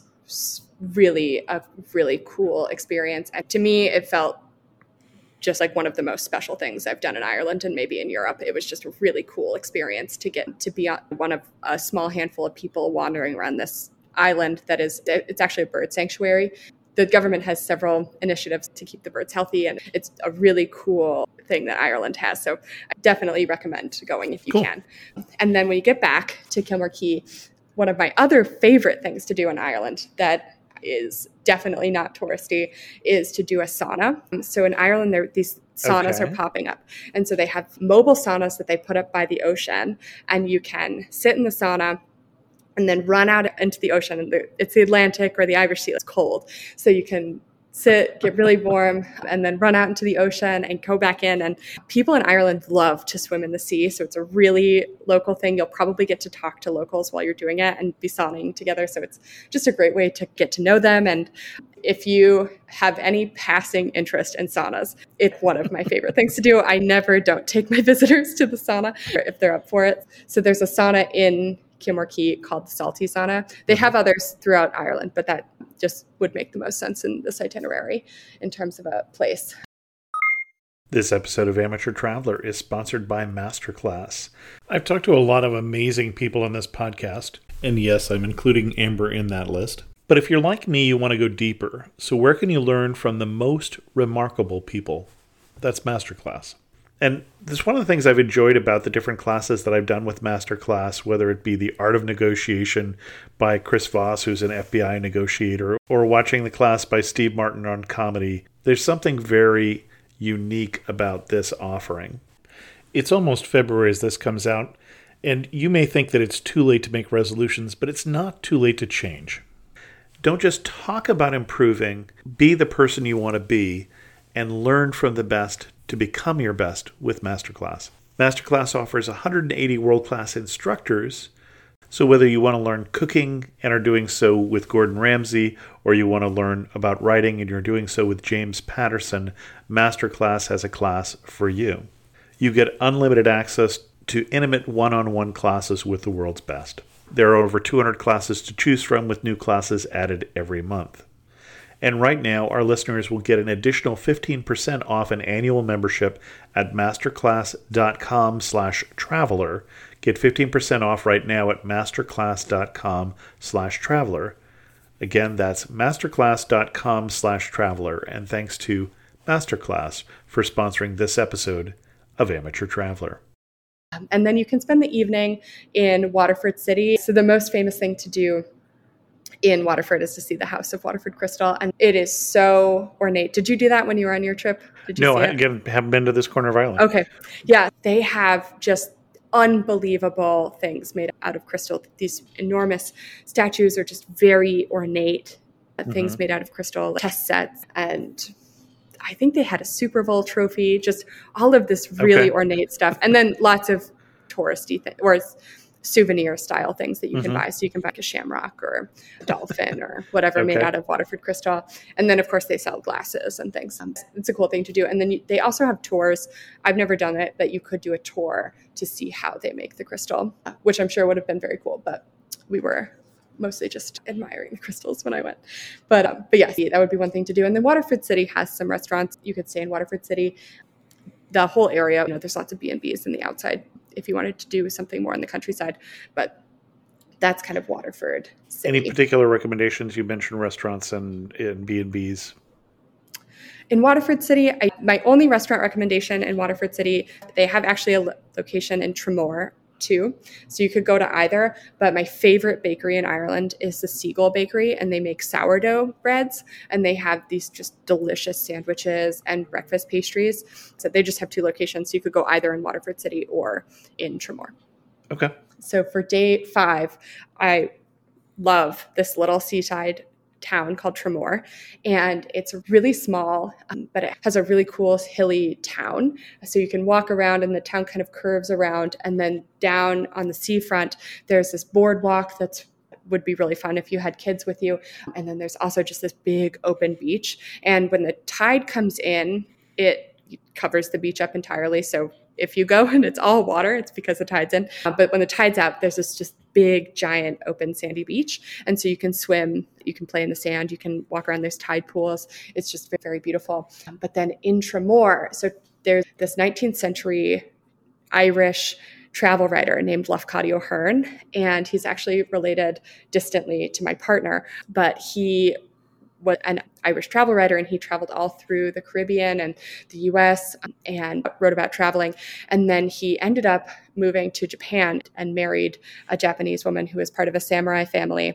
really a really cool experience. And to me, it felt just like one of the most special things I've done in Ireland and maybe in Europe. It was just a really cool experience to get to be one of a small handful of people wandering around this island that is, it's actually a bird sanctuary. The government has several initiatives to keep the birds healthy, and it's a really cool thing that Ireland has. So I definitely recommend going if you cool. can. And then when you get back to Kilmore Quay, one of my other favorite things to do in Ireland that is definitely not touristy is to do a sauna. So in Ireland, there these saunas okay. are popping up. And so they have mobile saunas that they put up by the ocean, and you can sit in the sauna and then run out into the ocean. And the, it's the Atlantic or the Irish Sea. It's cold. So you can sit, get really warm, and then run out into the ocean and go back in. And people in Ireland love to swim in the sea. So it's a really local thing. You'll probably get to talk to locals while you're doing it and be sauning together. So it's just a great way to get to know them. And if you have any passing interest in saunas, it's one of my favorite things to do. I never don't take my visitors to the sauna if they're up for it. So there's a sauna in Kilmore Quay called the Salty Sauna. They have others throughout Ireland, but that just would make the most sense in this itinerary in terms of a place. This episode of Amateur Traveler is sponsored by Masterclass. I've talked to a lot of amazing people on this podcast, and yes, I'm including Amber in that list. But if you're like me, you want to go deeper. So where can you learn from the most remarkable people? That's Masterclass. And this is one of the things I've enjoyed about the different classes that I've done with Masterclass, whether it be The Art of Negotiation by Chris Voss, who's an F B I negotiator, or watching the class by Steve Martin on comedy. There's something very unique about this offering. It's almost February as this comes out, and you may think that it's too late to make resolutions, but it's not too late to change. Don't just talk about improving, be the person you want to be, and learn from the best to become your best with Masterclass. Masterclass offers one hundred eighty world-class instructors, so whether you want to learn cooking and are doing so with Gordon Ramsay, or you want to learn about writing and you're doing so with James Patterson, Masterclass has a class for you. You get unlimited access to intimate one-on-one classes with the world's best. There are over two hundred classes to choose from, with new classes added every month. And right now, our listeners will get an additional fifteen percent off an annual membership at masterclass.com slash traveler. Get fifteen percent off right now at masterclass.com slash traveler. Again, that's masterclass.com slash traveler. And thanks to Masterclass for sponsoring this episode of Amateur Traveler. And then you can spend the evening in Waterford City. So the most famous thing to do in Waterford is to see the House of Waterford Crystal. And it is so ornate. Did you do that when you were on your trip? Did you no, see I it? again, haven't been to this corner of Ireland. Okay. Yeah, they have just unbelievable things made out of crystal. These enormous statues are just very ornate mm-hmm. things made out of crystal, test sets. And I think they had a Super Bowl trophy, just all of this really okay. ornate stuff. And then lots of touristy things, or souvenir style things that you mm-hmm. can buy. So you can buy a shamrock or a dolphin or whatever okay. made out of Waterford crystal. And then of course they sell glasses and things. Um, it's a cool thing to do. And then you, they also have tours. I've never done it, but you could do a tour to see how they make the crystal, which I'm sure would have been very cool. But we were mostly just admiring the crystals when I went. But um, but yes, that would be one thing to do. And then Waterford City has some restaurants. You could stay in Waterford City. The whole area, you know, there's lots of B and B's in the outside if you wanted to do something more in the countryside. But that's kind of Waterford City. Any particular recommendations? You mentioned restaurants and, and B and B's. In Waterford City, I, my only restaurant recommendation in Waterford City, they have actually a lo- location in Tramore too. So you could go to either. But my favorite bakery in Ireland is the Seagull Bakery, and they make sourdough breads, and they have these just delicious sandwiches and breakfast pastries. So they just have two locations. So you could go either in Waterford City or in Tramore. Okay. So for day five, I love this little seaside town called Tramore, and it's really small, um, but it has a really cool hilly town. So you can walk around, and the town kind of curves around, and then down on the seafront, there's this boardwalk that's would be really fun if you had kids with you. And then there's also just this big open beach. And when the tide comes in, it covers the beach up entirely. So if you go and it's all water, it's because the tide's in. Uh, but when the tide's out, there's this just big, giant, open, sandy beach. And so you can swim, you can play in the sand, you can walk around, there's tide pools. It's just very, very beautiful. Um, but then in Tramore, so there's this nineteenth century Irish travel writer named Lafcadio Hearn, and he's actually related distantly to my partner, but he was an Irish travel writer, and he traveled all through the Caribbean and the U S and wrote about traveling. And then he ended up moving to Japan and married a Japanese woman who was part of a samurai family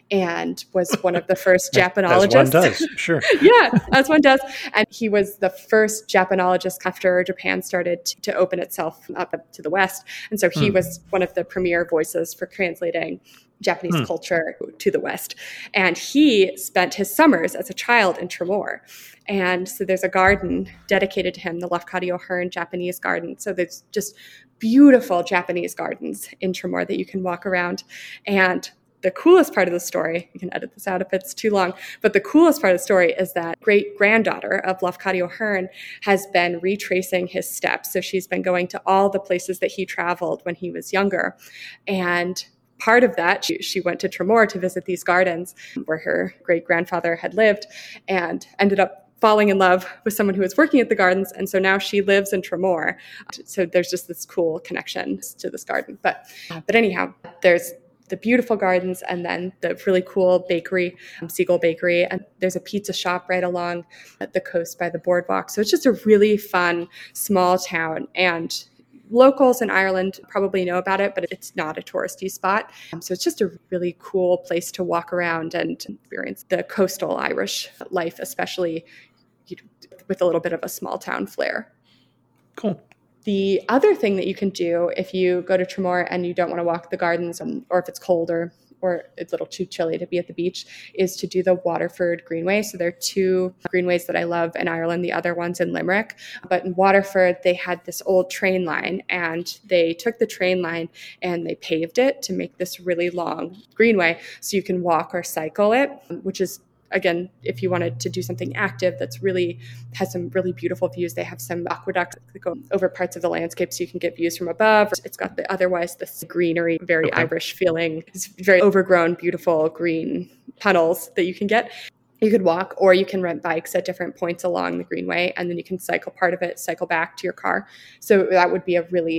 and was one of the first Japanologists. As one does, sure. Yeah, as one does. And he was the first Japanologist after Japan started to, to open itself up to the West. And so he hmm. was one of the premier voices for translating Japanese hmm. culture to the West. And he spent his summers as a child in Tramore. And so there's a garden dedicated to him, the Lafcadio Hearn Japanese Garden. So there's just beautiful Japanese gardens in Tramore that you can walk around. And the coolest part of the story, you can edit this out if it's too long, but the coolest part of the story is that great-granddaughter of Lafcadio Hearn has been retracing his steps. So she's been going to all the places that he traveled when he was younger. And part of that, she, she went to Tramore to visit these gardens where her great-grandfather had lived and ended up falling in love with someone who was working at the gardens. And so now she lives in Tramore. So there's just this cool connection to this garden. But, but anyhow, there's the beautiful gardens and then the really cool bakery, um, Seagull Bakery. And there's a pizza shop right along the coast by the boardwalk. So it's just a really fun, small town. And locals in Ireland probably know about it, but it's not a touristy spot. Um, so it's just a really cool place to walk around and experience the coastal Irish life, especially you know, with a little bit of a small town flair. Cool. The other thing that you can do if you go to Tramore and you don't want to walk the gardens, um, or if it's cold or or it's a little too chilly to be at the beach, is to do the Waterford Greenway. So there are two greenways that I love in Ireland, the other one's in Limerick. But in Waterford, they had this old train line, and they took the train line and they paved it to make this really long greenway so you can walk or cycle it, which is, again, if you wanted to do something active that's really has some really beautiful views. They have some aqueducts that go over parts of the landscape so you can get views from above. It's got the otherwise this greenery, very okay. Irish feeling. It's very overgrown, beautiful green tunnels that you can get. You could walk, or you can rent bikes at different points along the greenway, and then you can cycle part of it, cycle back to your car. So that would be a really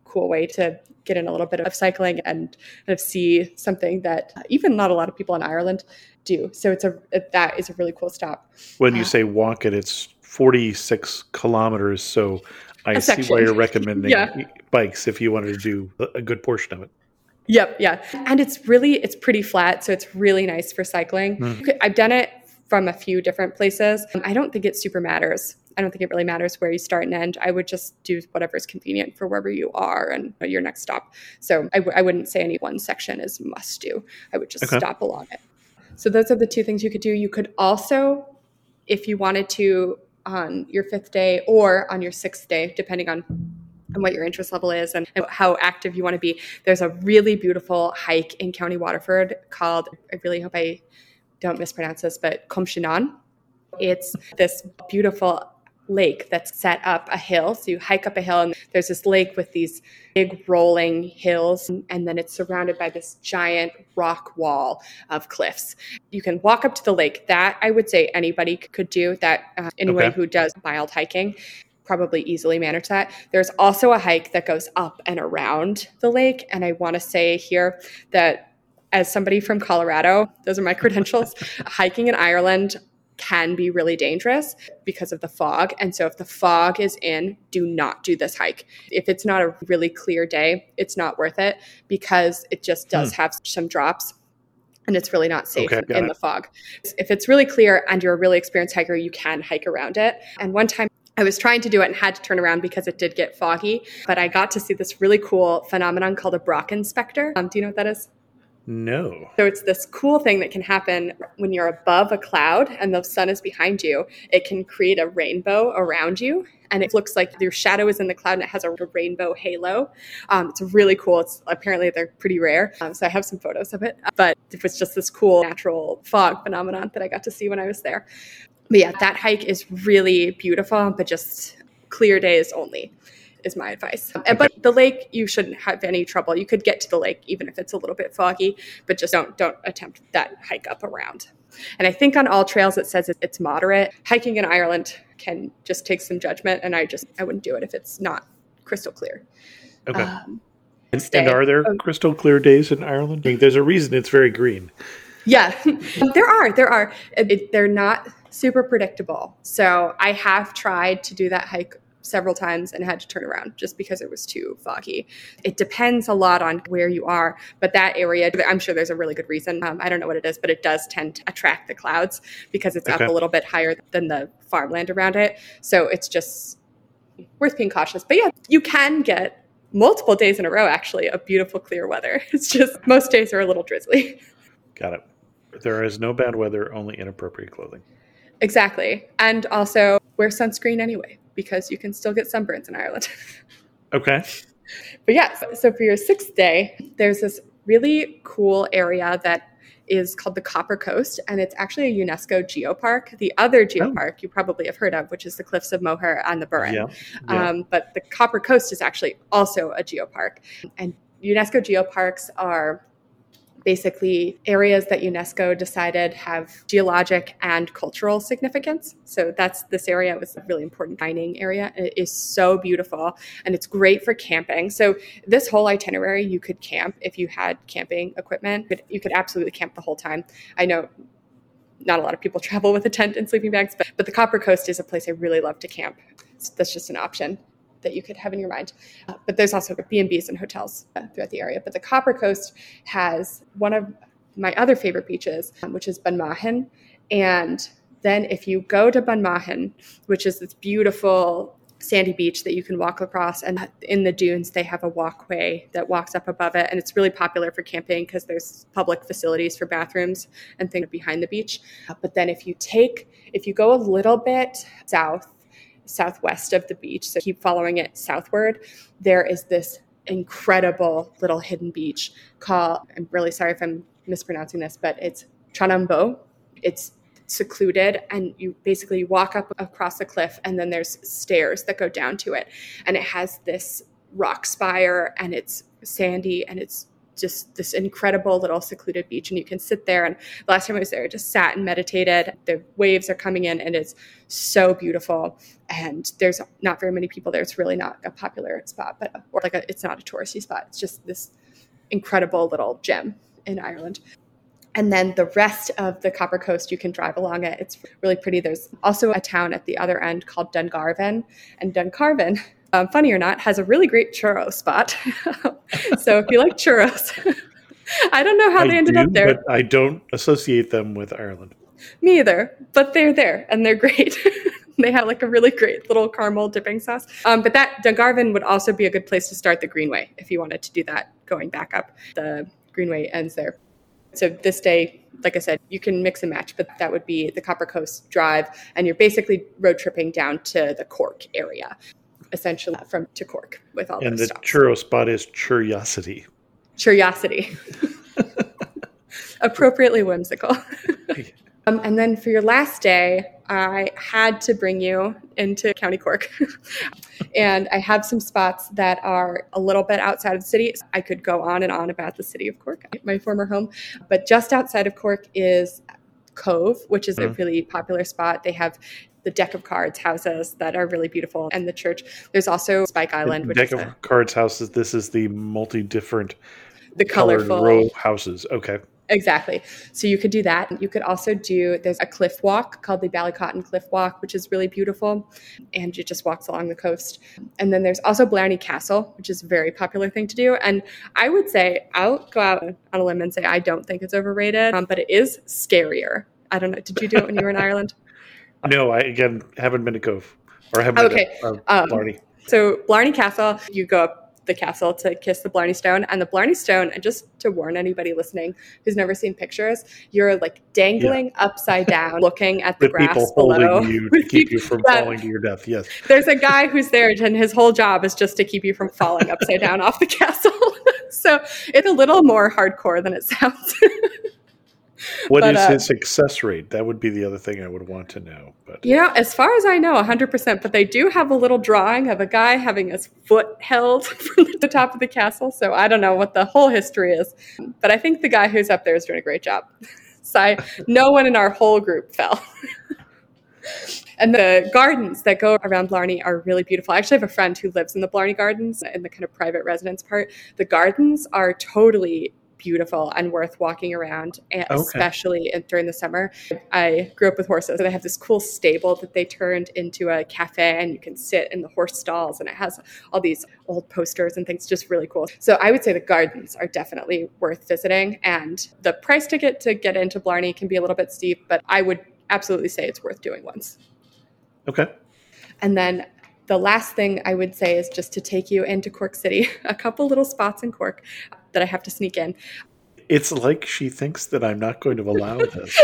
cool way to get in a little bit of cycling and kind of see something that even not a lot of people in Ireland do. So it's a that is a really cool stop. When you uh, say walk it, it's forty-six kilometers. So I see why you're recommending yeah. bikes if you wanted to do a good portion of it. Yep. Yeah. And it's really, it's pretty flat. So it's really nice for cycling. Mm. I've done it from a few different places. I don't think it super matters. I don't think it really matters where you start and end. I would just do whatever's convenient for wherever you are and your next stop. So I, w- I wouldn't say any one section is must do. I would just okay. stop along it. So those are the two things you could do. You could also, if you wanted to, on your fifth day or on your sixth day, depending on and what your interest level is and how active you want to be. There's a really beautiful hike in County Waterford called, I really hope I don't mispronounce this, but Cumshinan. It's this beautiful lake that's set up a hill. So you hike up a hill and there's this lake with these big rolling hills. And then it's surrounded by this giant rock wall of cliffs. You can walk up to the lake. That I would say anybody could do that. Uh, anyone okay. who does mild hiking probably easily manage that. There's also a hike that goes up and around the lake. And I want to say here that as somebody from Colorado, those are my credentials, hiking in Ireland can be really dangerous because of the fog. And so if the fog is in, do not do this hike. If it's not a really clear day, it's not worth it because it just does hmm. have some drops. And it's really not safe okay, in it. the fog. If it's really clear and you're a really experienced hiker, you can hike around it. And one time I was trying to do it and had to turn around because it did get foggy, but I got to see this really cool phenomenon called a Brocken specter. Um, do you know what that is? No. So it's this cool thing that can happen when you're above a cloud and the sun is behind you. It can create a rainbow around you. And it looks like your shadow is in the cloud and it has a rainbow halo. Um, it's really cool. It's apparently they're pretty rare. Um, so I have some photos of it. But it was just this cool natural fog phenomenon that I got to see when I was there. But yeah, that hike is really beautiful, but just clear days only is my advice. Okay. But the lake, you shouldn't have any trouble. You could get to the lake even if it's a little bit foggy, but just don't don't attempt that hike up around. And I think on all trails it says it's moderate. Hiking in Ireland can just take some judgment, and I just I wouldn't do it if it's not crystal clear. Okay. Um, and, and are there oh. crystal clear days in Ireland? I mean, there's a reason it's very green. Yeah, there are. There are. It, they're not super predictable. So I have tried to do that hike several times and had to turn around just because it was too foggy. It depends a lot on where you are, but that area, I'm sure there's a really good reason. Um, I don't know what it is, but it does tend to attract the clouds because it's okay. up a little bit higher than the farmland around it. So it's just worth being cautious. But yeah, you can get multiple days in a row, actually, of beautiful clear weather. It's just most days are a little drizzly. Got it. There is no bad weather, only inappropriate clothing. Exactly. And also wear sunscreen anyway, because you can still get sunburns in Ireland. Okay. But yeah, so, so for your sixth day, there's this really cool area that is called the Copper Coast, and it's actually a UNESCO geopark. The other geopark oh. you probably have heard of, which is the Cliffs of Moher and the Burren. Yeah. Yeah. Um, but the Copper Coast is actually also a geopark. And UNESCO geoparks are basically areas that UNESCO decided have geologic and cultural significance. So that's this area was a really important mining area. And it is so beautiful and it's great for camping. So this whole itinerary, you could camp if you had camping equipment, but you could absolutely camp the whole time. I know not a lot of people travel with a tent and sleeping bags, but, but the Copper Coast is a place I really love to camp. So that's just an option that you could have in your mind. Uh, but there's also B and B's and hotels uh, throughout the area. But the Copper Coast has one of my other favorite beaches, um, which is Bunmaghen. And then if you go to Bunmaghen, which is this beautiful sandy beach that you can walk across, and in the dunes, they have a walkway that walks up above it. And it's really popular for camping because there's public facilities for bathrooms and things behind the beach. Uh, but then if you take, if you go a little bit south, southwest of the beach, so keep following it southward, there is this incredible little hidden beach called, I'm really sorry if I'm mispronouncing this, but it's Tranambo. It's secluded and you basically walk up across a cliff and then there's stairs that go down to it. And it has this rock spire and it's sandy and it's just this incredible little secluded beach, and you can sit there. And the last time I was there, I just sat and meditated. The waves are coming in and it's so beautiful. And there's not very many people there. It's really not a popular spot, but or like a, it's not a touristy spot. It's just this incredible little gem in Ireland. And then the rest of the Copper Coast, you can drive along it. It's really pretty. There's also a town at the other end called Dungarvan. And Dungarvan, um, funny or not, has a really great churro spot. So if you like churros, I don't know how I they ended do, up there. But I don't associate them with Ireland. Me either, but they're there and they're great. They have like a really great little caramel dipping sauce. Um, but that Dungarvan would also be a good place to start the Greenway if you wanted to do that going back up. The Greenway ends there. So this day, like I said, you can mix and match, but that would be the Copper Coast Drive. And you're basically road tripping down to the Cork area, essentially from to Cork with all and those the stops. churro spot is Curiosity. Curiosity. Appropriately whimsical. um, and then for your last day, I had to bring you into County Cork. And I have some spots that are a little bit outside of the city. I could go on and on about the city of Cork, my former home. But just outside of Cork is Cove, which is mm-hmm. a really popular spot. They have the deck of cards houses that are really beautiful, and the church. There's also Spike Island. The which deck is of a, cards houses. This is the multi-different the colorful row houses. Okay. Exactly. So you could do that. You could also do, there's a cliff walk called the Ballycotton Cliff Walk, which is really beautiful. And it just walks along the coast. And then there's also Blarney Castle, which is a very popular thing to do. And I would say, I'll go out on a limb and say, I don't think it's overrated, um, but it is scarier. I don't know. Did you do it when you were in Ireland? No, I, again, haven't been to Cove or haven't okay. been to uh, Blarney. Um, so Blarney Castle, you go up the castle to kiss the Blarney Stone, and the Blarney Stone, and just to warn anybody listening who's never seen pictures, you're like dangling yeah. upside down looking at the With grass people below holding you to keep you from that, falling to your death. Yes, there's a guy who's there and his whole job is just to keep you from falling upside down off the castle. So it's a little more hardcore than it sounds. What but, is uh, his success rate? That would be the other thing I would want to know. But you know, as far as I know, one hundred percent. But they do have a little drawing of a guy having his foot held from the top of the castle. So I don't know what the whole history is. But I think the guy who's up there is doing a great job. So I, no one in our whole group fell. And the gardens that go around Blarney are really beautiful. I actually have a friend who lives in the Blarney Gardens, in the kind of private residence part. The gardens are totally beautiful and worth walking around, and okay. especially during the summer. I grew up with horses, and they have this cool stable that they turned into a cafe, and you can sit in the horse stalls, and it has all these old posters and things, just really cool. So I would say the gardens are definitely worth visiting, and the price ticket to get into Blarney can be a little bit steep, but I would absolutely say it's worth doing once. Okay. And then the last thing I would say is just to take you into Cork City, a couple little spots in Cork that I have to sneak in. It's like she thinks that I'm not going to allow this.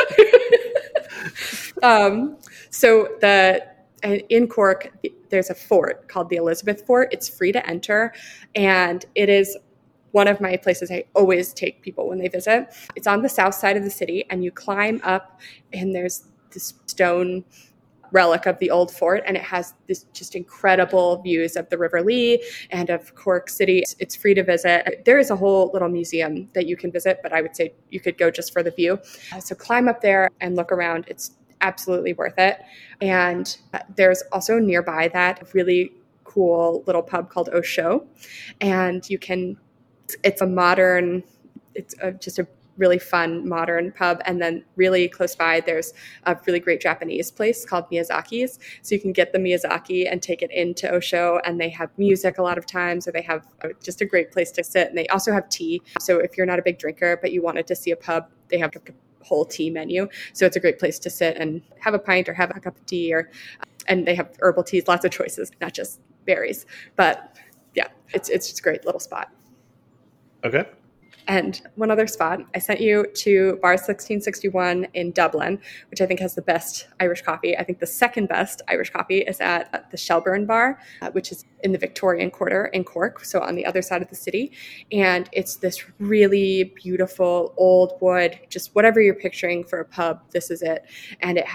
um, so the in Cork, there's a fort called the Elizabeth Fort. It's free to enter, and it is one of my places I always take people when they visit. It's on the south side of the city, and you climb up, and there's this stone relic of the old fort, and it has this just incredible views of the River Lee and of Cork City. It's, it's free to visit. There is a whole little museum that you can visit, but I would say you could go just for the view. Uh, so climb up there and look around. It's absolutely worth it. And uh, there's also nearby that a really cool little pub called O'Show, and you can, it's, it's a modern, it's a, just a really fun modern pub. And then really close by, there's a really great Japanese place called Miyazaki's. So you can get the Miyazaki and take it into O'Show, and they have music a lot of times, or they have a, just a great place to sit. And they also have tea. So if you're not a big drinker, but you wanted to see a pub, they have a whole tea menu. So it's a great place to sit and have a pint or have a cup of tea, or, and they have herbal teas, lots of choices, not just berries. But yeah, it's, it's just a great little spot. Okay. And one other spot, I sent you to Bar sixteen sixty-one in Dublin, which I think has the best Irish coffee. I think the second best Irish coffee is at the Shelburne Bar, uh, which is in the Victorian Quarter in Cork, so on the other side of the city. And it's this really beautiful old wood, just whatever you're picturing for a pub, this is it. And it has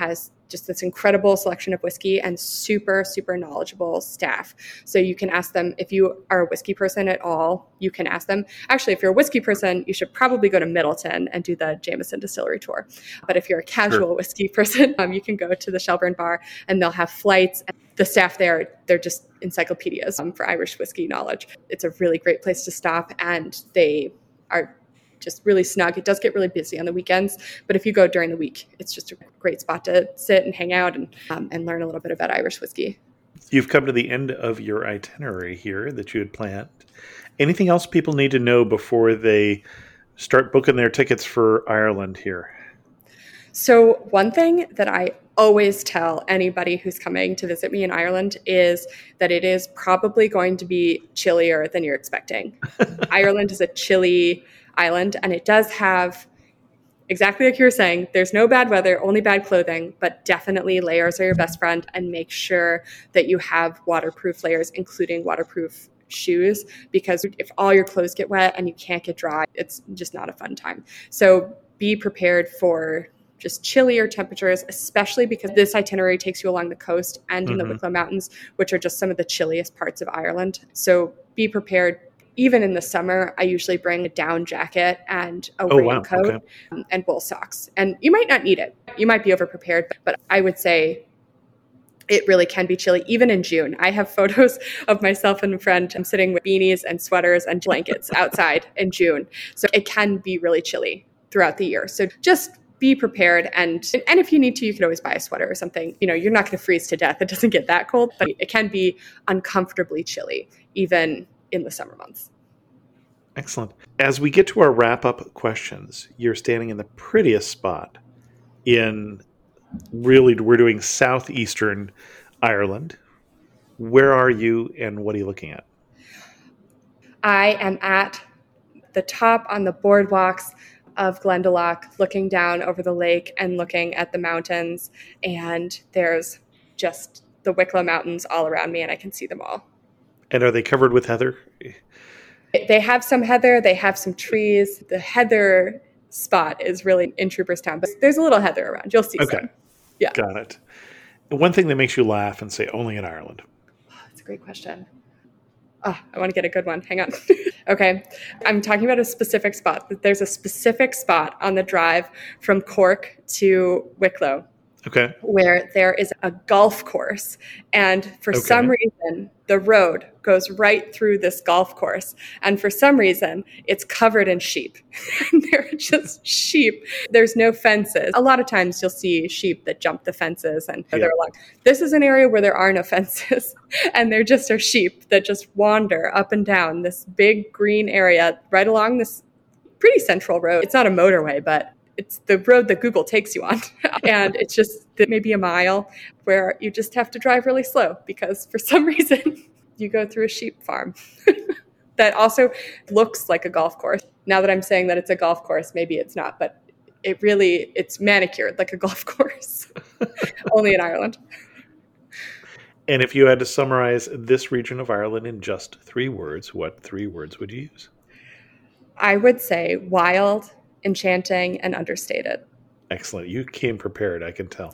just this incredible selection of whiskey and super, super knowledgeable staff. So you can ask them if you are a whiskey person at all, you can ask them. Actually, if you're a whiskey person, you should probably go to Middleton and do the Jameson Distillery tour. But if you're a casual sure. whiskey person, um, you can go to the Shelburne Bar and they'll have flights. The staff there, they're just encyclopedias um, for Irish whiskey knowledge. It's a really great place to stop, and they are just really snug. It does get really busy on the weekends, but if you go during the week, it's just a great spot to sit and hang out and um, and learn a little bit about Irish whiskey. You've come to the end of your itinerary here that you had planned. Anything else people need to know before they start booking their tickets for Ireland here? So one thing that I always tell anybody who's coming to visit me in Ireland is that it is probably going to be chillier than you're expecting. Ireland is a chilly island, and it does have, exactly like you were saying, there's no bad weather, only bad clothing, but definitely layers are your best friend, and make sure that you have waterproof layers, including waterproof shoes, because if all your clothes get wet and you can't get dry, it's just not a fun time. So be prepared for just chillier temperatures, especially because this itinerary takes you along the coast and mm-hmm. in the Wicklow Mountains, which are just some of the chilliest parts of Ireland. So be prepared. Even in the summer, I usually bring a down jacket and a oh, raincoat wow. okay. um, and wool socks. And you might not need it. You might be over-prepared, but I would say it really can be chilly, even in June. I have photos of myself and a friend I'm sitting with beanies and sweaters and blankets outside in June. So it can be really chilly throughout the year. So just be prepared. And and if you need to, you can always buy a sweater or something. You know, you're not going to freeze to death. It doesn't get that cold, but it can be uncomfortably chilly, even in the summer months. Excellent. As we get to our wrap-up questions, you're standing in the prettiest spot in, really, we're doing southeastern Ireland. Where are you and what are you looking at? I am at the top on the boardwalks of Glendalough, looking down over the lake and looking at the mountains. And there's just the Wicklow Mountains all around me, and I can see them all. And are they covered with heather? They have some heather. They have some trees. The heather spot is really in Trooperstown, but there's a little heather around. You'll see okay. some. Yeah. Got it. One thing that makes you laugh and say only in Ireland. Oh, that's a great question. Oh, I want to get a good one. Hang on. Okay. I'm talking about a specific spot. There's a specific spot on the drive from Cork to Wicklow. Okay. Where there is a golf course. And for okay. some reason, the road goes right through this golf course. And for some reason, it's covered in sheep. They're just sheep. There's no fences. A lot of times you'll see sheep that jump the fences and yeah. they're along. This is an area where there are no fences. And there just are sheep that just wander up and down this big green area right along this pretty central road. It's not a motorway, but it's the road that Google takes you on. And it's just maybe a mile where you just have to drive really slow because for some reason you go through a sheep farm that also looks like a golf course. Now that I'm saying that it's a golf course, maybe it's not, but it really, it's manicured like a golf course, only in Ireland. And if you had to summarize this region of Ireland in just three words, what three words would you use? I would say wild, enchanting, and understated. Excellent. You came prepared, I can tell.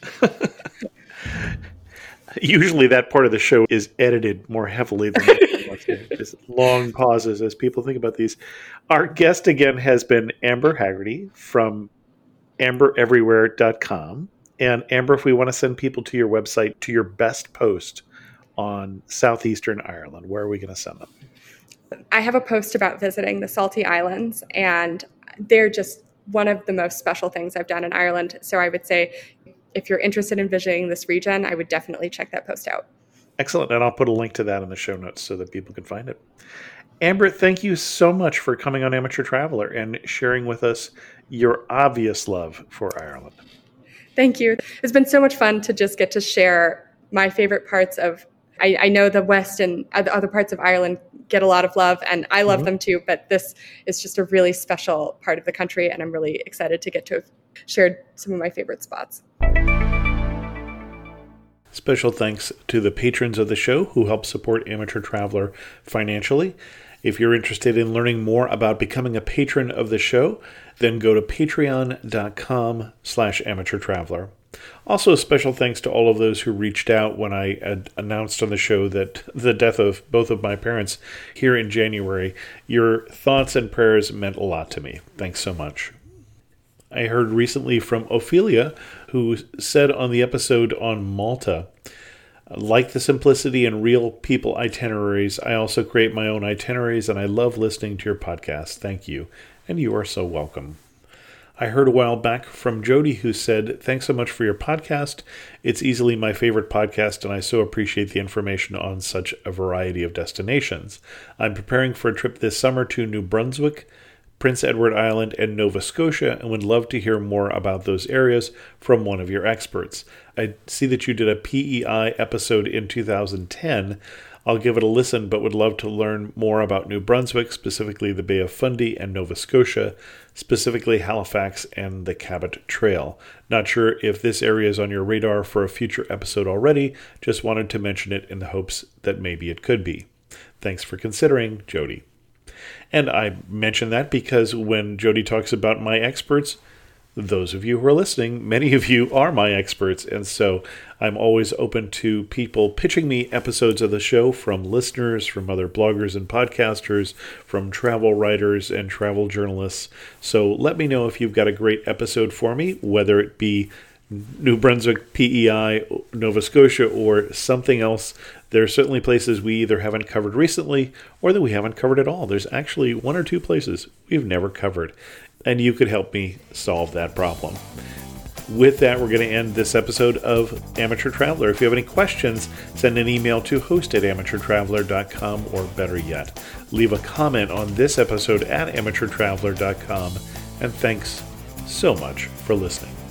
Usually that part of the show is edited more heavily than just long pauses as people think about these. Our guest again has been Amber Haggerty from amber everywhere dot com. And Amber, if we want to send people to your website, to your best post on southeastern Ireland, where are we going to send them? I have a post about visiting the Salty Islands, and they're just one of the most special things I've done in Ireland. So I would say if you're interested in visiting this region, I would definitely check that post out. Excellent. And I'll put a link to that in the show notes so that people can find it. Amber, thank you so much for coming on Amateur Traveler and sharing with us your obvious love for Ireland. Thank you. It's been so much fun to just get to share my favorite parts of I, I know the West and other parts of Ireland get a lot of love, and I love mm-hmm. them too, but this is just a really special part of the country, and I'm really excited to get to have shared some of my favorite spots. Special thanks to the patrons of the show who help support Amateur Traveler financially. If you're interested in learning more about becoming a patron of the show, then go to patreon.com slash amateur traveler. Also, a special thanks to all of those who reached out when I had announced on the show that the death of both of my parents here in January. Your thoughts and prayers meant a lot to me. Thanks so much. I heard recently from Ophelia, who said on the episode on Malta, like the simplicity and real people itineraries, I also create my own itineraries, and I love listening to your podcast. Thank you. And you are so welcome. I heard a while back from Jody, who said, thanks so much for your podcast. It's easily my favorite podcast, and I so appreciate the information on such a variety of destinations. I'm preparing for a trip this summer to New Brunswick, Prince Edward Island, and Nova Scotia, and would love to hear more about those areas from one of your experts. I see that you did a P E I episode in two thousand ten. I'll give it a listen, but would love to learn more about New Brunswick, specifically the Bay of Fundy, and Nova Scotia, specifically Halifax and the Cabot Trail. Not sure if this area is on your radar for a future episode already, just wanted to mention it in the hopes that maybe it could be. Thanks for considering, Jody. And I mention that because when Jody talks about my experts, those of you who are listening, many of you are my experts, and so I'm always open to people pitching me episodes of the show from listeners, from other bloggers and podcasters, from travel writers and travel journalists. So let me know if you've got a great episode for me, whether it be New Brunswick, P E I, Nova Scotia, or something else. There are certainly places we either haven't covered recently or that we haven't covered at all. There's actually one or two places we've never covered, and you could help me solve that problem. With that, we're going to end this episode of Amateur Traveler. If you have any questions, send an email to host at amateur traveler dot com, or better yet, leave a comment on this episode at amateur traveler dot com. And thanks so much for listening.